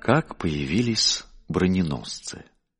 Как появились броненосцы.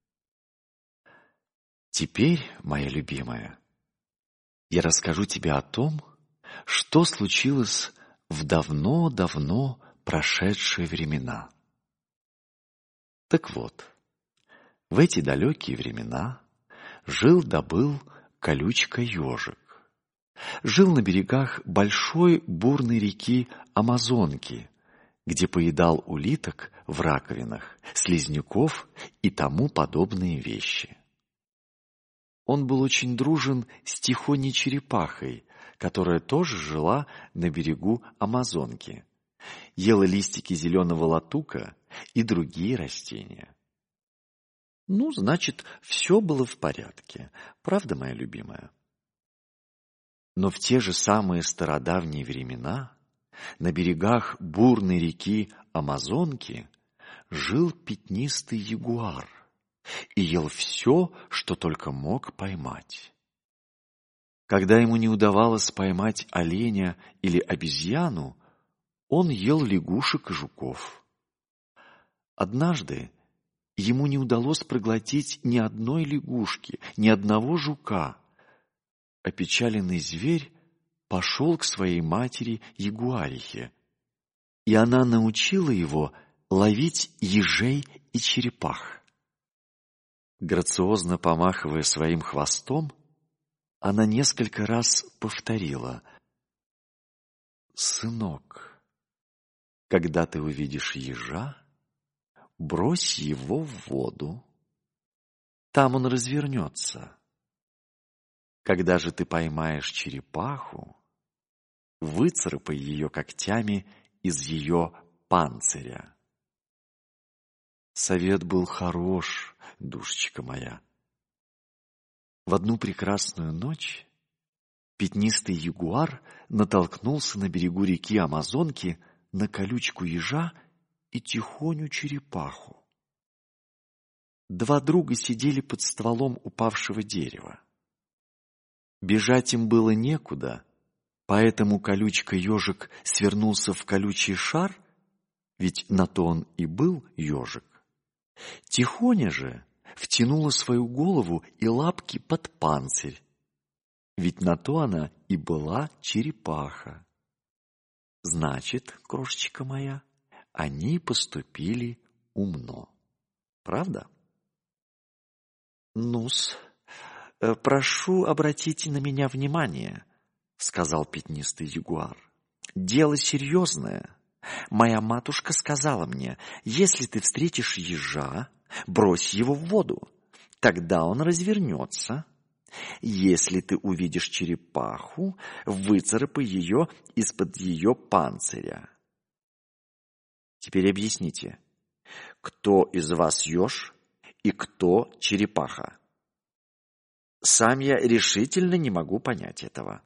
Теперь, моя любимая, я расскажу тебе о том, что случилось в давно-давно прошедшие времена. Так вот, в эти далекие времена жил-да был колючка-ежик. Жил на берегах большой бурной реки Амазонки, где поедал улиток в раковинах, слизняков и тому подобные вещи. Он был очень дружен с тихоней черепахой, которая тоже жила на берегу Амазонки, ела листики зеленого латука и другие растения. Ну, значит, все было в порядке, правда, моя любимая? Но в те же самые стародавние времена на берегах бурной реки Амазонки жил пятнистый ягуар и ел все, что только мог поймать. Когда ему не удавалось поймать оленя или обезьяну, он ел лягушек и жуков. Однажды ему не удалось проглотить ни одной лягушки, ни одного жука. Опечаленный зверь пошел к своей матери ягуарихе, и она научила его ловить ежей и черепах. Грациозно помахивая своим хвостом, она несколько раз повторила: «Сынок, когда ты увидишь ежа, брось его в воду, там он развернется. Когда же ты поймаешь черепаху, выцарапай ее когтями из ее панциря». Совет был хорош, душечка моя. В одну прекрасную ночь пятнистый ягуар натолкнулся на берегу реки Амазонки на колючку ежа и тихоню черепаху. Два друга сидели под стволом упавшего дерева. Бежать им было некуда, поэтому колючка-ежик свернулся в колючий шар, ведь на то он и был ежик. Тихоня же втянула свою голову и лапки под панцирь, ведь на то она и была черепаха. Значит, крошечка моя, они поступили умно. Правда? Ну-с, прошу обратить на меня внимание, сказал пятнистый ягуар. Дело серьезное. Моя матушка сказала мне: если ты встретишь ежа, брось его в воду, тогда он развернется. Если ты увидишь черепаху, выцарапай ее из-под ее панциря. Теперь объясните, кто из вас еж и кто черепаха? Сам я решительно не могу понять этого.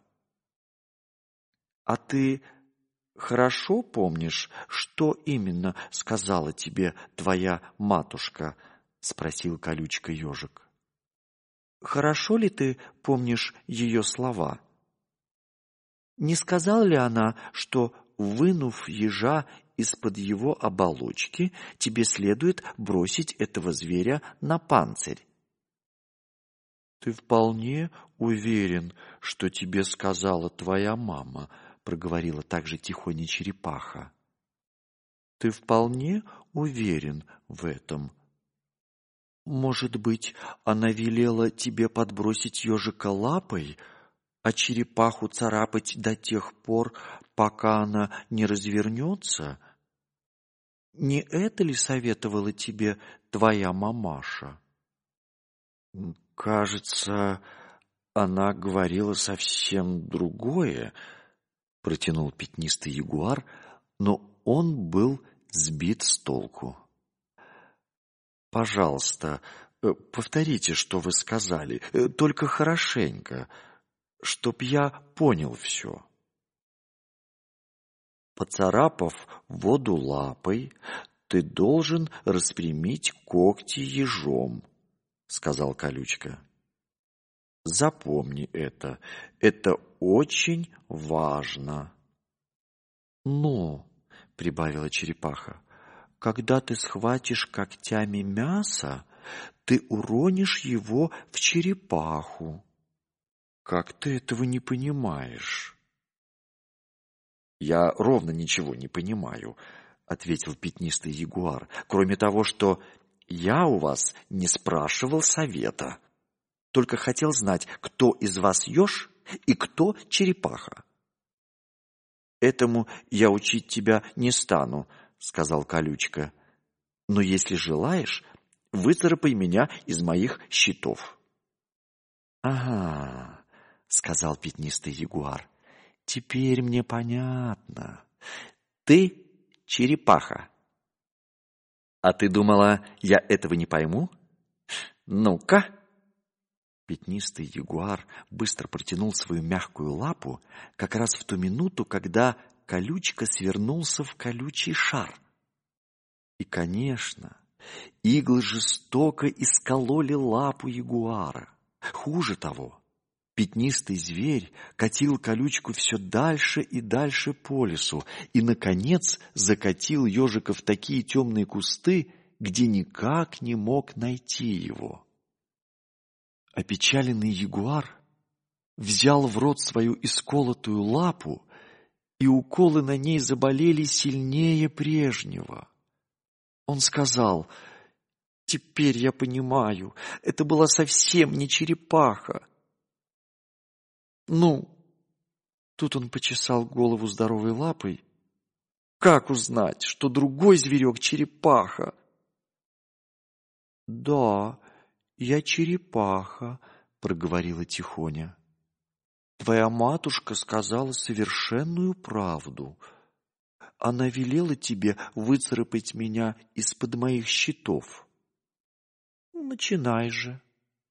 А ты хорошо помнишь, что именно сказала тебе твоя матушка? Спросил колючка-ежик. Хорошо ли ты помнишь ее слова? Не сказала ли она, что, вынув ежа из-под его оболочки, тебе следует бросить этого зверя на панцирь? Ты вполне уверен, что тебе сказала твоя мама? Проговорила также тихоня черепаха. Ты вполне уверен в этом? Может быть, она велела тебе подбросить ежика лапой, а черепаху царапать до тех пор, пока она не развернется? Не это ли советовала тебе твоя мамаша? Кажется, она говорила совсем другое, протянул пятнистый ягуар, но он был сбит с толку. Пожалуйста, повторите, что вы сказали, только хорошенько, чтоб я понял все. Поцарапав воду лапой, ты должен распрямить когти ежом, сказал колючка. Запомни это очень важно. Но, прибавила черепаха, когда ты схватишь когтями мясо, ты уронишь его в черепаху. Как ты этого не понимаешь? Я ровно ничего не понимаю, ответил пятнистый ягуар, кроме того, что я у вас не спрашивал совета. Только хотел знать, кто из вас еж и кто черепаха. Этому я учить тебя не стану, сказал Колючка. Но если желаешь, выцарапай меня из моих щитов. Ага, сказал пятнистый ягуар. Теперь мне понятно. Ты черепаха. А ты думала, я этого не пойму? Ну-ка. Пятнистый ягуар быстро протянул свою мягкую лапу как раз в ту минуту, когда Колючка свернулся в колючий шар. И, конечно, иглы жестоко искололи лапу ягуара. Хуже того, пятнистый зверь катил Колючку все дальше и дальше по лесу и, наконец, закатил ежика в такие темные кусты, где никак не мог найти его. Опечаленный ягуар взял в рот свою исколотую лапу, и уколы на ней заболели сильнее прежнего. Он сказал: «Теперь я понимаю, это была совсем не черепаха». «Ну?» Тут он почесал голову здоровой лапой. «Как узнать, что другой зверек черепаха?» «Да, я черепаха», — проговорила Тихоня. «Твоя матушка сказала совершенную правду. Она велела тебе выцарапать меня из-под моих щитов. Начинай же».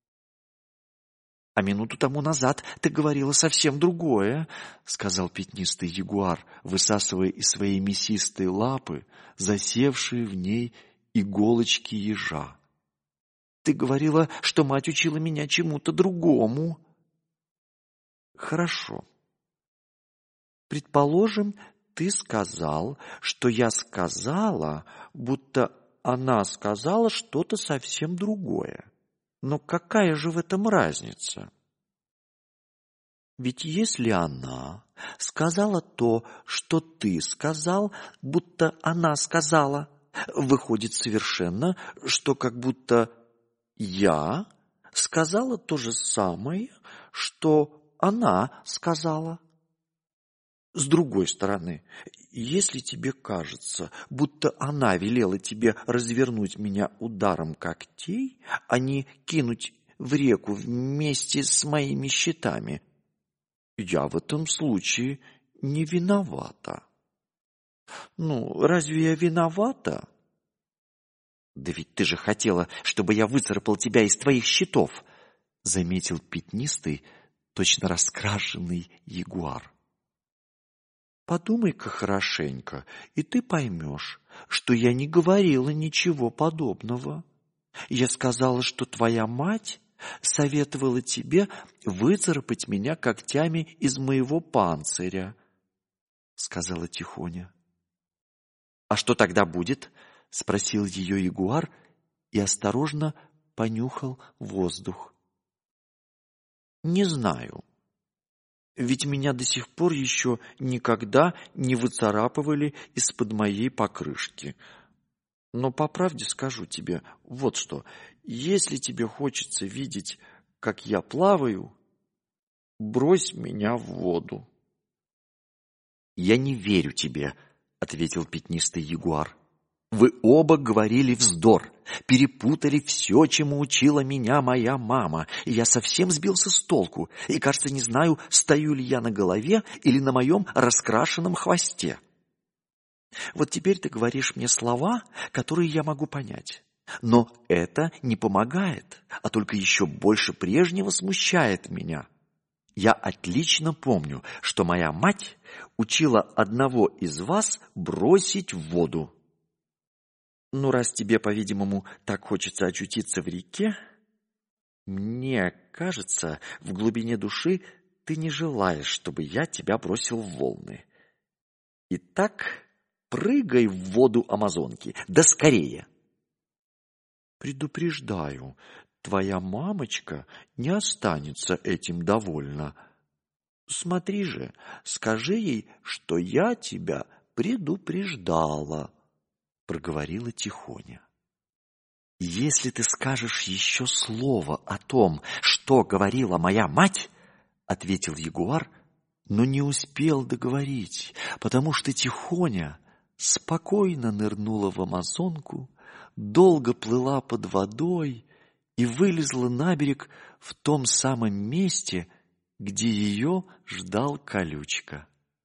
«А минуту тому назад ты говорила совсем другое», — сказал пятнистый ягуар, высасывая из своей мясистой лапы засевшие в ней иголочки ежа. «Ты говорила, что мать учила меня чему-то другому». «Хорошо. Предположим, ты сказал, что я сказала, будто она сказала что-то совсем другое. Но какая же в этом разница? Ведь если она сказала то, что ты сказал, будто она сказала, выходит совершенно, что как будто я сказала то же самое, что она сказала. С другой стороны, если тебе кажется, будто она велела тебе развернуть меня ударом когтей, а не кинуть в реку вместе с моими щитами, я в этом случае не виновата. Ну, разве я виновата? Да ведь ты же хотела, чтобы я выцарапал тебя из твоих щитов, заметил пятнистый, точно раскрашенный ягуар. Подумай-ка хорошенько, и ты поймешь, что я не говорила ничего подобного. Я сказала, что твоя мать советовала тебе выцарапать меня когтями из моего панциря, сказала Тихоня. А что тогда будет? Спросил ее ягуар и осторожно понюхал воздух. Не знаю. Ведь меня до сих пор еще никогда не выцарапывали из-под моей покрышки. Но по правде скажу тебе вот что. Если тебе хочется видеть, как я плаваю, брось меня в воду. Я не верю тебе, ответил пятнистый ягуар. Вы оба говорили вздор, перепутали все, чему учила меня моя мама, и я совсем сбился с толку, и, кажется, не знаю, стою ли я на голове или на моем раскрашенном хвосте. Вот теперь ты говоришь мне слова, которые я могу понять, но это не помогает, а только еще больше прежнего смущает меня. Я отлично помню, что моя мать учила одного из вас бросить в воду. Ну, раз тебе, по-видимому, так хочется очутиться в реке, мне кажется, в глубине души ты не желаешь, чтобы я тебя бросил в волны. Итак, прыгай в воду Амазонки, да скорее. Предупреждаю, твоя мамочка не останется этим довольна. Смотри же, скажи ей, что я тебя предупреждала, проговорила Тихоня. Если ты скажешь еще слово о том, что говорила моя мать, ответил ягуар, но не успел договорить, потому что Тихоня спокойно нырнула в Амазонку, долго плыла под водой и вылезла на берег в том самом месте, где ее ждал Колючка.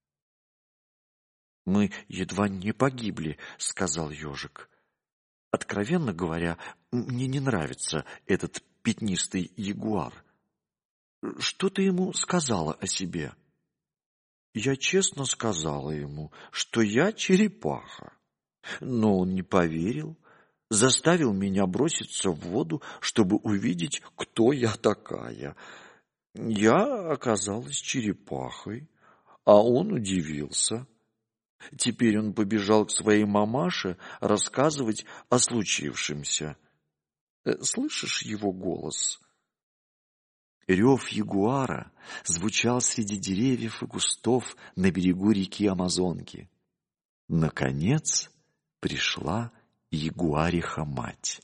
«Мы едва не погибли», — сказал ежик. «Откровенно говоря, мне не нравится этот пятнистый ягуар. Что ты ему сказала о себе?» «Я честно сказала ему, что я черепаха. Но он не поверил, заставил меня броситься в воду, чтобы увидеть, кто я такая. Я оказалась черепахой, а он удивился. Теперь он побежал к своей мамаше рассказывать о случившемся. Слышишь его голос?» Рев ягуара звучал среди деревьев и кустов на берегу реки Амазонки. Наконец пришла ягуариха-мать.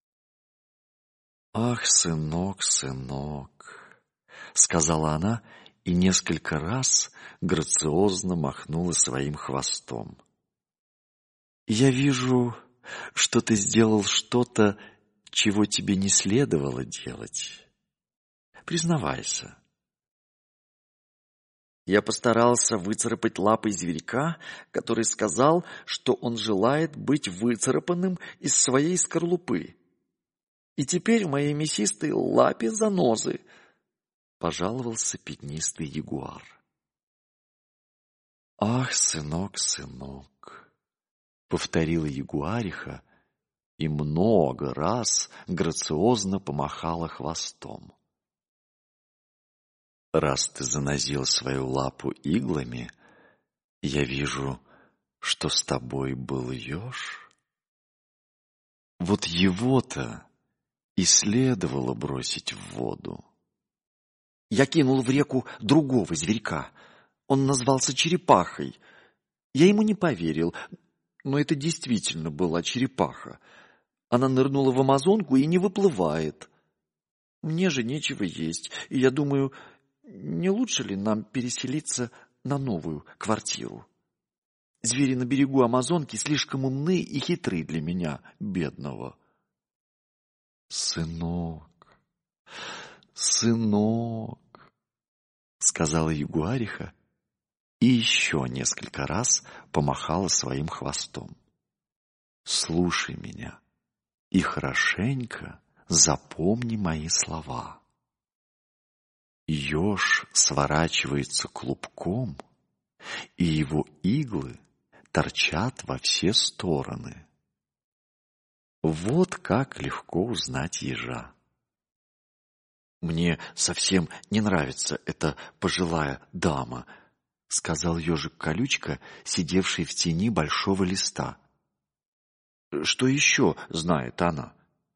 «Ах, сынок, сынок!» — сказала она и несколько раз грациозно махнула своим хвостом. «Я вижу, что ты сделал что-то, чего тебе не следовало делать. Признавайся». Я постарался выцарапать лапой зверька, который сказал, что он желает быть выцарапанным из своей скорлупы. И теперь в моей мясистой лапе занозы, — пожаловался пятнистый ягуар. «Ах, сынок, сынок!» — повторила ягуариха и много раз грациозно помахала хвостом. «Раз ты занозил свою лапу иглами, я вижу, что с тобой был еж. Вот его-то и следовало бросить в воду». Я кинул в реку другого зверька. Он назвался черепахой. Я ему не поверил, но это действительно была черепаха. Она нырнула в Амазонку и не выплывает. Мне же нечего есть, и я думаю, не лучше ли нам переселиться на новую квартиру? Звери на берегу Амазонки слишком умны и хитры для меня, бедного. «Сынок, сынок», — сказала ягуариха и еще несколько раз помахала своим хвостом. «Слушай меня и хорошенько запомни мои слова. Еж сворачивается клубком, и его иглы торчат во все стороны. Вот как легко узнать ежа». «Мне совсем не нравится эта пожилая дама», — сказал ежик Колючка, сидевший в тени большого листа. «Что еще знает она?»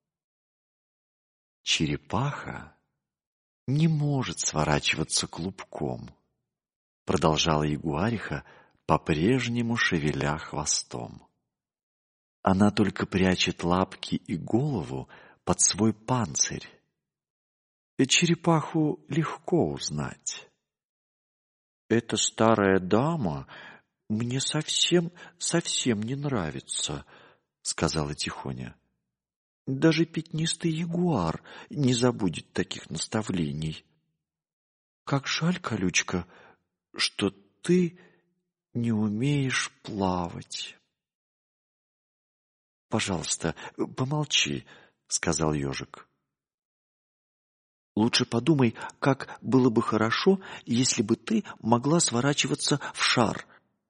«Черепаха не может сворачиваться клубком», — продолжала ягуариха, по-прежнему шевеля хвостом. «Она только прячет лапки и голову под свой панцирь. Черепаху легко узнать». «Эта старая дама мне совсем не нравится», — сказала Тихоня. «Даже пятнистый ягуар не забудет таких наставлений. Как жаль, Колючка, что ты не умеешь плавать». «Пожалуйста, помолчи», — сказал ежик. «Лучше подумай, как было бы хорошо, если бы ты могла сворачиваться в шар».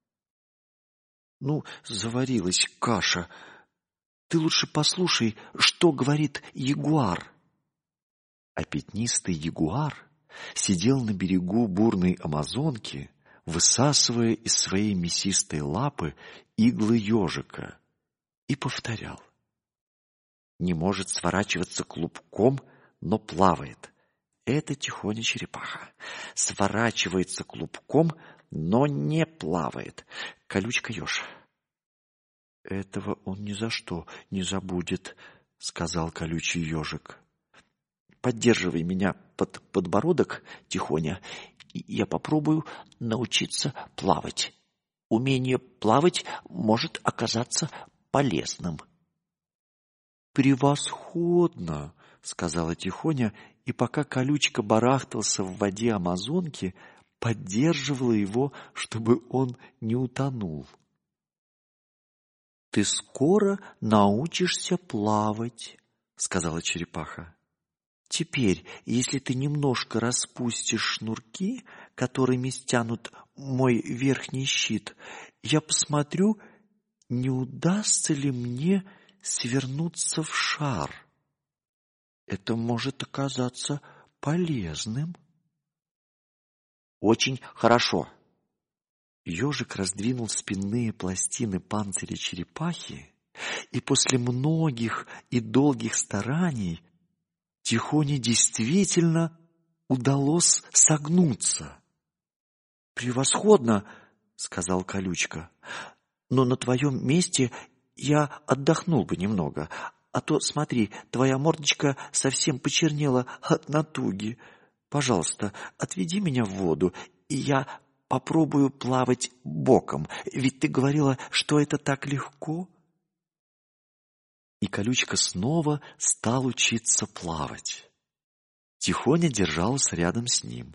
Заварилась каша. Ты лучше послушай, что говорит ягуар. А пятнистый ягуар сидел на берегу бурной Амазонки, высасывая из своей мясистой лапы иглы ежика, и повторял: «Не может сворачиваться клубком, но плавает. Это Тихоня черепаха. Сворачивается клубком, но не плавает. Колючка еж». «Этого он ни за что не забудет», — сказал колючий ежик. «Поддерживай меня под подбородок, Тихоня, и я попробую научиться плавать. Умение плавать может оказаться полезным». «Превосходно!» — сказала Тихоня, и пока колючка барахтался в воде Амазонки, поддерживала его, чтобы он не утонул. «Ты скоро научишься плавать», — сказала черепаха. «Теперь, если ты немножко распустишь шнурки, которыми стянут мой верхний щит, я посмотрю, не удастся ли мне свернуться в шар. Это может оказаться полезным». «Очень хорошо». Ежик раздвинул спинные пластины панциря черепахи, и после многих и долгих стараний Тихоне действительно удалось согнуться. «Превосходно!» — сказал колючка. «Но на твоем месте я отдохнул бы немного, а то, смотри, твоя мордочка совсем почернела от натуги. Пожалуйста, отведи меня в воду, и я попробую плавать боком, ведь ты говорила, что это так легко». И колючка снова стал учиться плавать. Тихоня держался рядом с ним.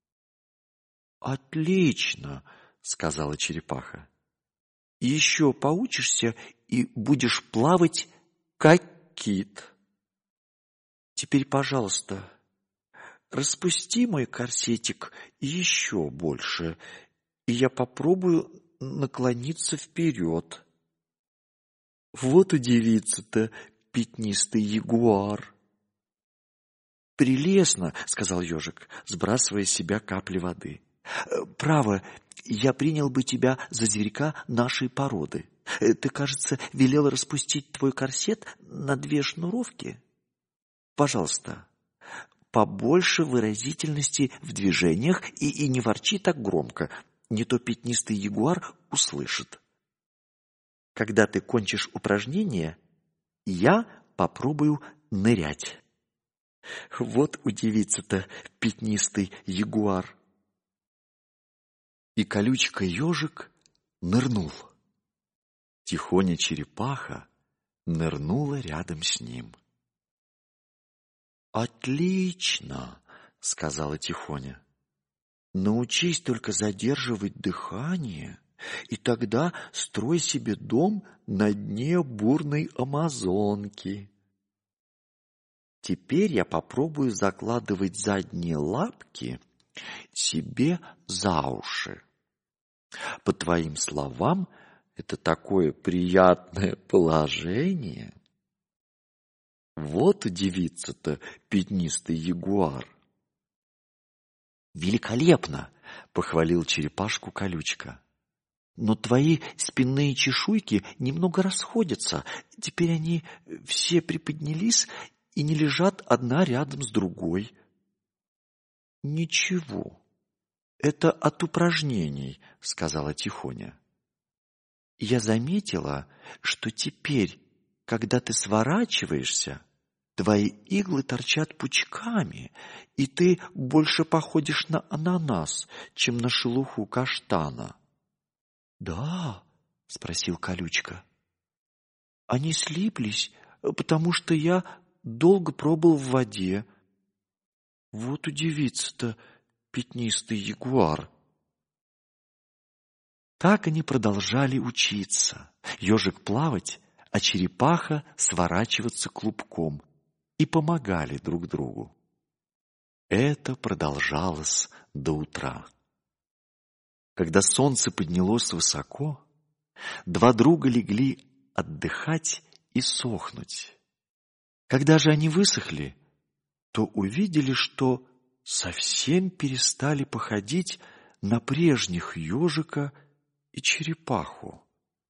«Отлично!» — сказала черепаха. «Еще поучишься и будешь плавать, как кит. Теперь, пожалуйста, распусти мой корсетик еще больше, и я попробую наклониться вперед». «Вот удивится-то пятнистый ягуар». «Прелестно», — сказал ежик, сбрасывая с себя капли воды. «Право, я принял бы тебя за зверька нашей породы. Ты, кажется, велел распустить твой корсет на 2 шнуровки. Пожалуйста, побольше выразительности в движениях и не ворчи так громко, не то пятнистый ягуар услышит. Когда ты кончишь упражнение, я попробую нырять. Вот удивится-то пятнистый ягуар». И колючка-ежик нырнул. Тихоня черепаха нырнула рядом с ним. «Отлично!» — сказала Тихоня. «Научись только задерживать дыхание, и тогда строй себе дом на дне бурной Амазонки. Теперь я попробую закладывать задние лапки себе за уши. По твоим словам, это такое приятное положение. Вот удивится-то пятнистый ягуар». «Великолепно!» — похвалил черепашку колючка. «Но твои спинные чешуйки немного расходятся. Теперь они все приподнялись и не лежат одна рядом с другой». «Ничего, это от упражнений», — сказала Тихоня. «Я заметила, что теперь, когда ты сворачиваешься, твои иглы торчат пучками, и ты больше походишь на ананас, чем на шелуху каштана». «Да?» — спросил колючка. «Они слиплись, потому что я долго пробыл в воде. Вот удивится-то пятнистый ягуар». Так они продолжали учиться. Ежик плавать, а черепаха сворачиваться клубком, и помогали друг другу. Это продолжалось до утра. Когда солнце поднялось высоко, 2 друга легли отдыхать и сохнуть. Когда же они высохли, то увидели, что совсем перестали походить на прежних ежика и черепаху.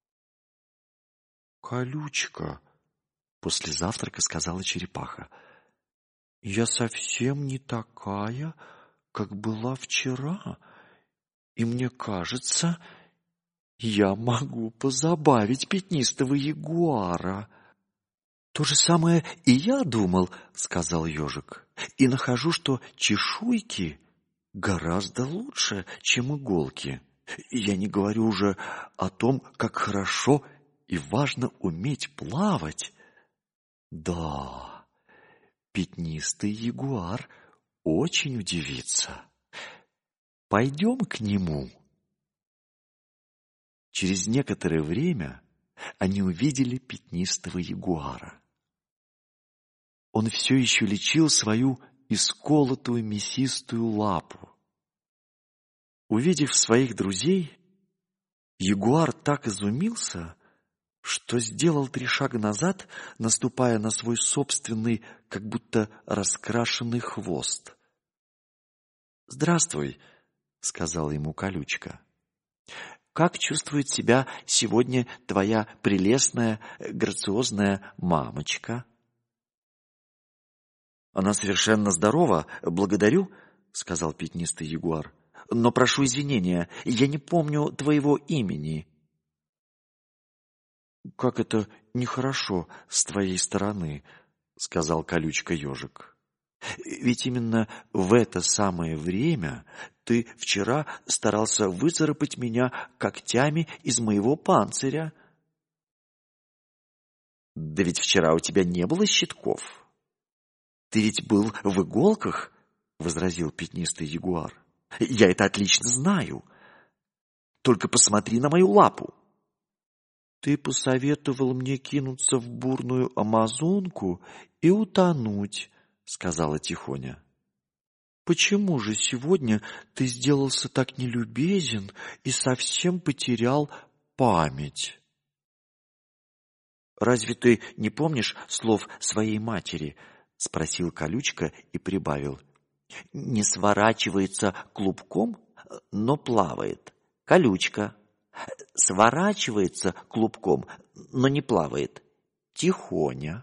«Колючка», — после завтрака сказала черепаха, — «я совсем не такая, как была вчера, и мне кажется, я могу позабавить пятнистого ягуара». «То же самое и я думал», — сказал ежик, — «и нахожу, что чешуйки гораздо лучше, чем иголки. Я не говорю уже о том, как хорошо и важно уметь плавать. Да, пятнистый ягуар очень удивится. Пойдем к нему». Через некоторое время они увидели пятнистого ягуара. Он все еще лечил свою исколотую мясистую лапу. Увидев своих друзей, ягуар так изумился, что сделал 3 шага назад, наступая на свой собственный, как будто раскрашенный хвост. «Здравствуй», — сказала ему колючка. «Как чувствует себя сегодня твоя прелестная, грациозная мамочка?» «Она совершенно здорова, благодарю», — сказал пятнистый ягуар. «Но прошу извинения, я не помню твоего имени». «Как это нехорошо с твоей стороны», — сказал колючка ежик. «Ведь именно в это самое время ты вчера старался выцарапать меня когтями из моего панциря». «Да ведь вчера у тебя не было щитков. Ты ведь был в иголках», — возразил пятнистый ягуар. «Я это отлично знаю. Только посмотри на мою лапу». «Ты посоветовал мне кинуться в бурную Амазонку и утонуть», — сказала Тихоня. «Почему же сегодня ты сделался так нелюбезен и совсем потерял память?» «Разве ты не помнишь слов своей матери?» — спросил колючка и прибавил. «Не сворачивается клубком, но плавает. Колючка. Сворачивается клубком, но не плавает. Тихоня».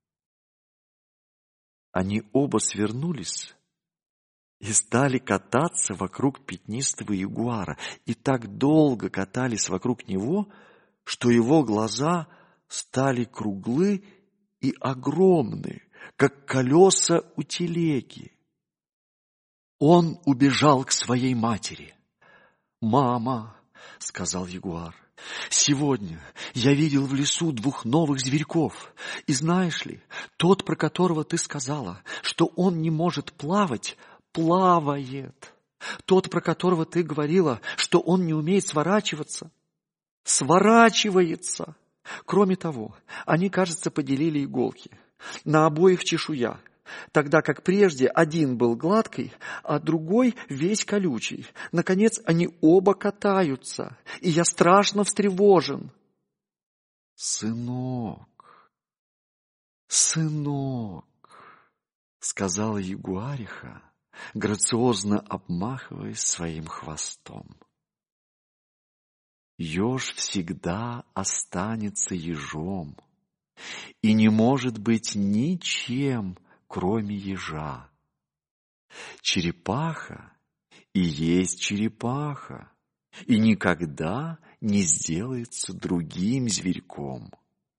Они оба свернулись и стали кататься вокруг пятнистого ягуара, и так долго катались вокруг него, что его глаза стали круглы и огромны, как колеса у телеги. Он убежал к своей матери. «Мама», — сказал ягуар, — «сегодня я видел в лесу 2 новых зверьков. И знаешь ли, тот, про которого ты сказала, что он не может плавать, плавает. Тот, про которого ты говорила, что он не умеет сворачиваться, сворачивается. Кроме того, они, кажется, поделили иголки. На обоих чешуя, тогда как прежде один был гладкий, а другой весь колючий. Наконец, они оба катаются, и я страшно встревожен». «Сынок, сынок», — сказала ягуариха, грациозно обмахиваясь своим хвостом. «Еж всегда останется ежом и не может быть ничем, кроме ежа. Черепаха и есть черепаха, и никогда не сделается другим зверьком».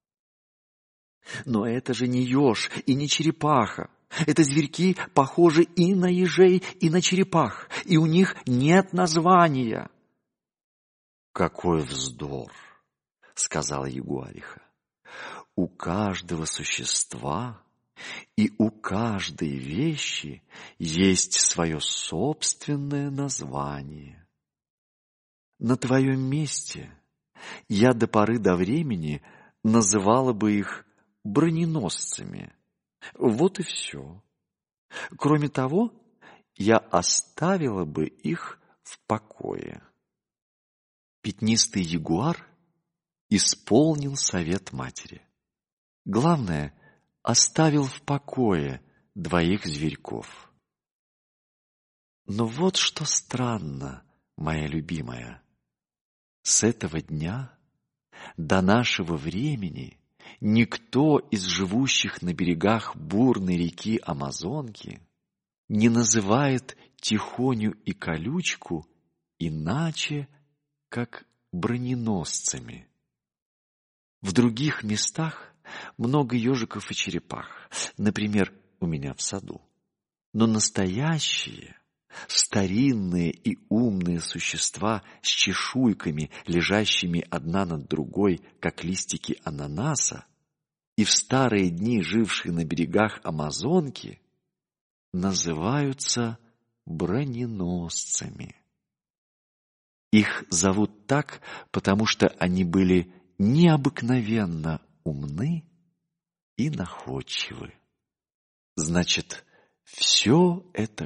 «Но это же не еж и не черепаха. Это зверьки похожи и на ежей, и на черепах, и у них нет названия». «Какой вздор!» — сказала ягуариха. «У каждого существа и у каждой вещи есть свое собственное название. На твоем месте я до поры до времени называла бы их броненосцами. Вот и все. Кроме того, я оставила бы их в покое». Пятнистый ягуар исполнил совет матери. Главное, оставил в покое 2 зверьков. Но вот что странно моя любимая, с этого дня до нашего времени никто из живущих на берегах бурной реки Амазонки не называет Тихоню и Колючку иначе, как броненосцами. В других местах много ежиков и черепах, например, у меня в саду. Но настоящие, старинные и умные существа с чешуйками, лежащими одна над другой, как листики ананаса, и в старые дни жившие на берегах Амазонки, называются броненосцами. Их зовут так, потому что они были необыкновенно умны и находчивы. Значит, все это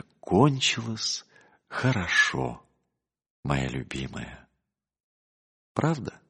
кончилось хорошо, моя любимая. Правда?